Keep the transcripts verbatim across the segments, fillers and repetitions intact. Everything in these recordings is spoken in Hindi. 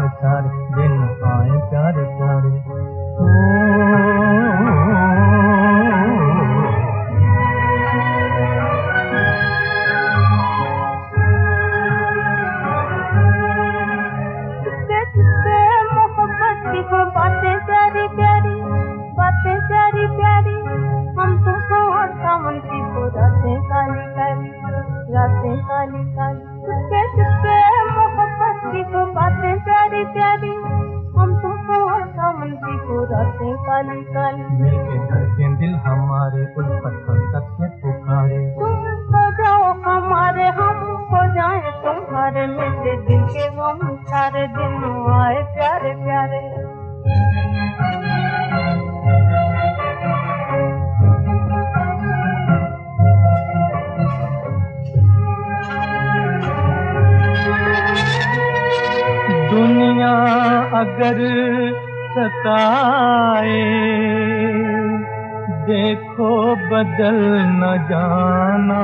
सारे दिन आए प्यारे प्यारे। मोहब्बत की हो बातें प्यारी प्यारी, बातें प्यारी प्यारी, हम तुमको और सावन की हो रातें काली काली, रातें काली काली। चुपके चुपके मोहब्बत की हो बातें प्यारी प्यारी, हम तुमको और सावन की हो रातें काली काली। मिलके धड़के दिल हमारे उल्फत को सबसे पुकारे। तुम हो जाओ हमारे, हम हो जाए तुम्हारे, मेरे दिल के वो सारे दिन आए प्यारे प्यारे। दुनिया अगर सताए, देखो बदल न जाना,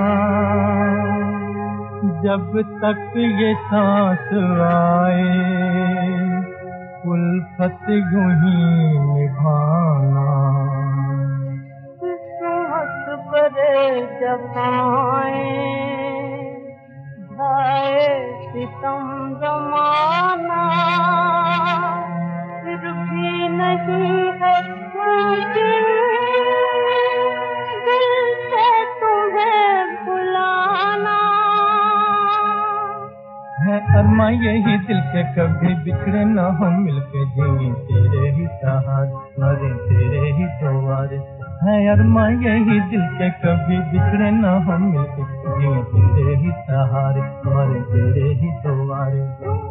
जब तक ये सांस आए उल्फत यूं ही निभाना। किस्मत करे जब आए ढाए सितम जमाना, फिर भी नहीं है मुमकिन दिल से तुम्हें भुलाना। है अरमा यही दिल के कभी बिछड़े न हो, मिलके जिए तेरे ही सहारे, मरे तेरे ही द्वारे। है अरमा यही दिल के कभी बिछड़े न हो, मिलके जिए तेरे ही सहारे, मरे तेरे ही द्वारे।